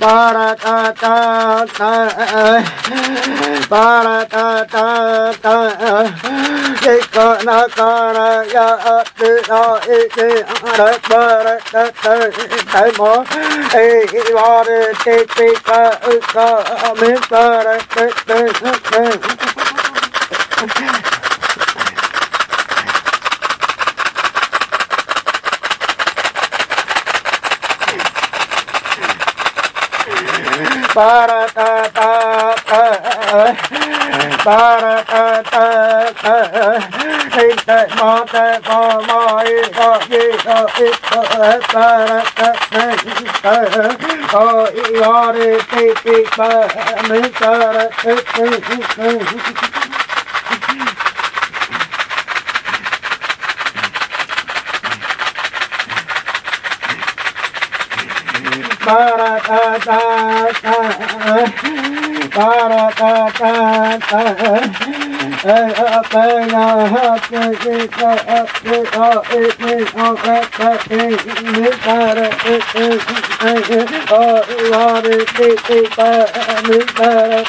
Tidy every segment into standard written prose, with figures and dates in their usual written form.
para ta ta ta para ta ta ta ka na ka ra ya ti a e ti ra para ta ta ta mo e va re ti ka me para ta ta para ta ta ta para ta ta ta hey ta ma ta ma e ga ye ga e para ta ta ta o I re ti pa me para para ta ta ta para ta ta ta pa na ha te ka te a e me a ka te me para o I re ti pa me para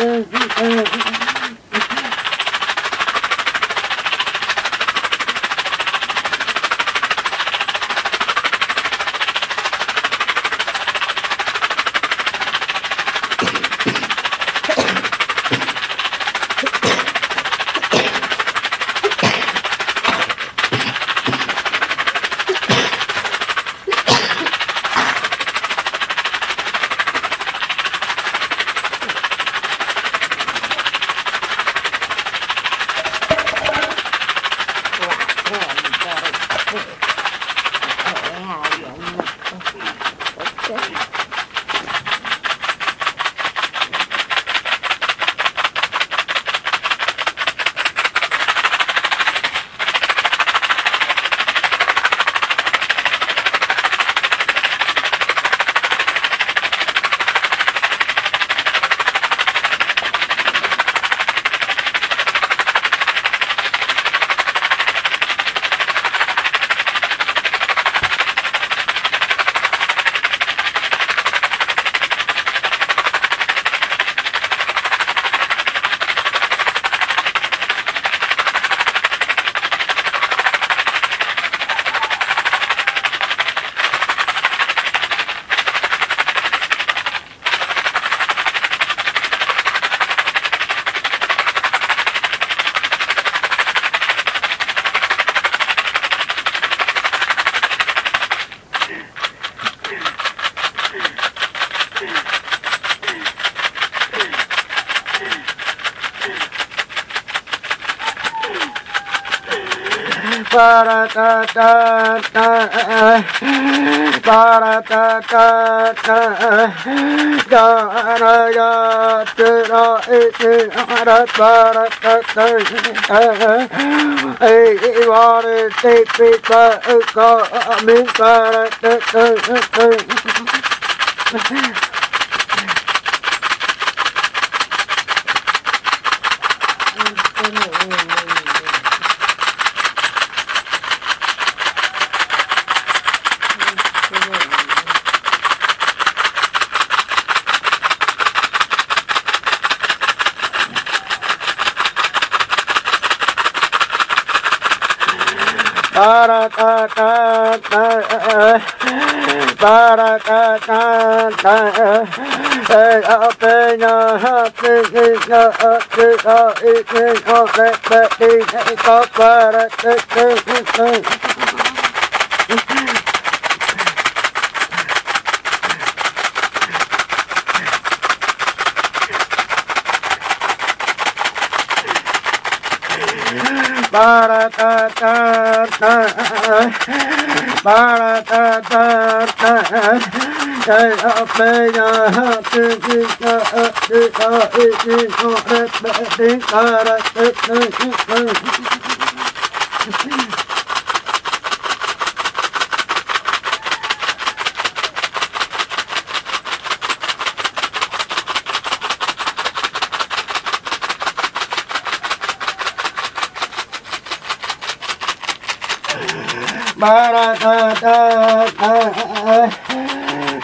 para ta ta ta para ta ta ta ga ra ya te ra e te ra para ta ta e va re te ka me para ta ta para ta ta ta para ta ta ta pe na ha te ka te a e te a te ka para te para ta ta ta para ta ta ta pe na ha te ka te a e te para para ta ta ta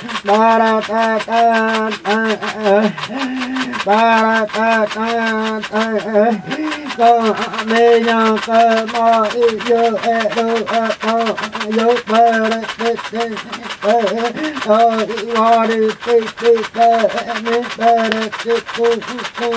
ba ra ta ta ba ra ta ta co mê nha cơ mo y yo e do a co yo ba ra te te o I wa ri ti ti ba me ba ra ti ti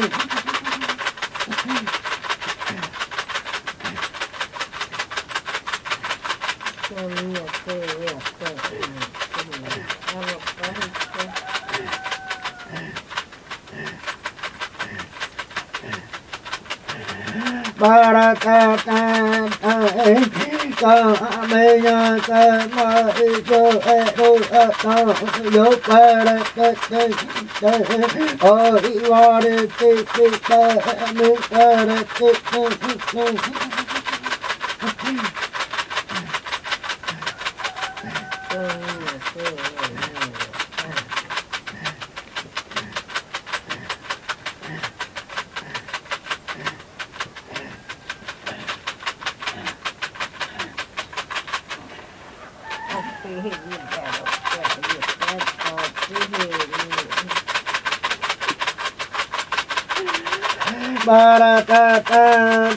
ba ra ta ta ca mê nha ca ma y yo e do a ca yo ba ra te te o I wa ri ti ti ba me ba ra ti ti ba ra ta ta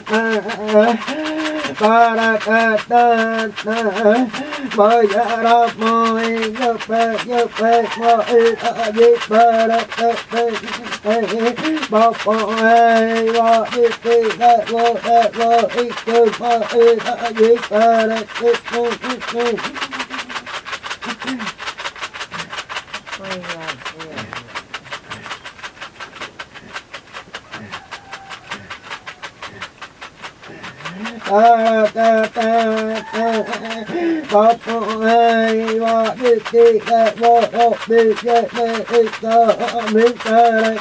ba ra ta ta ba ya ra mo yo pe mo I ta di ba ra ta ta ba po ai wa di ti da wo I tu ba I ta di ba ra ta ta ta ba po ai wa di ti da wo di I ta mi ta ra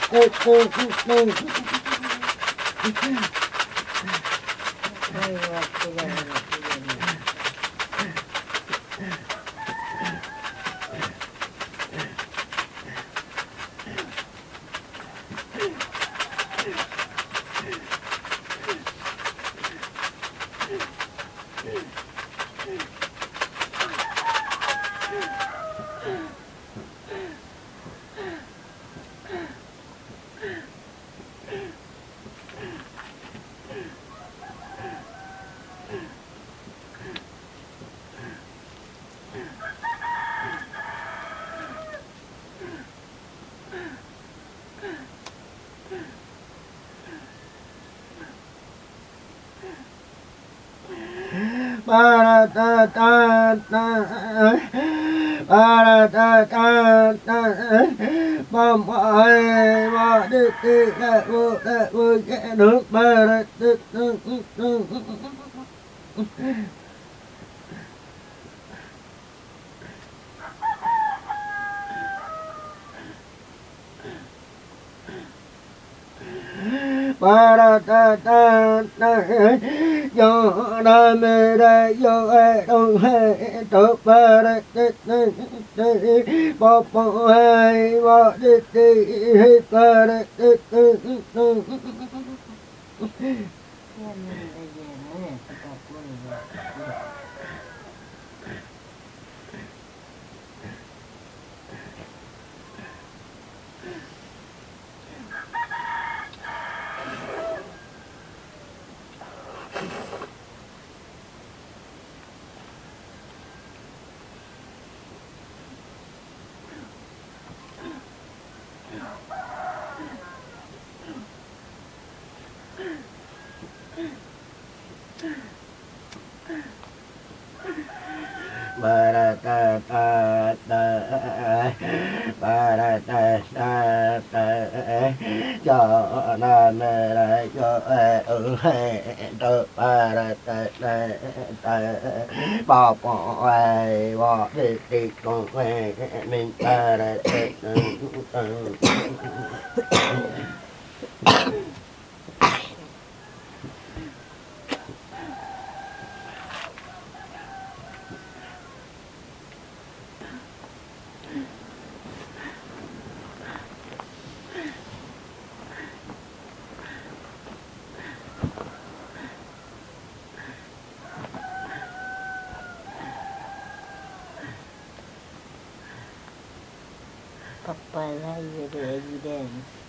ba ra ta ta ba ra ta ta ba ai ba đi ti da wo cái nước ba ra ba ra ta yo ra me ra yo e do he to ba ra ba po ai ba di ti he ba ra ba ra ta ba ra ta cho na me ra cho e he to ba ra ta ba po ai wa đi con mình ba ra Papalay with the evidence.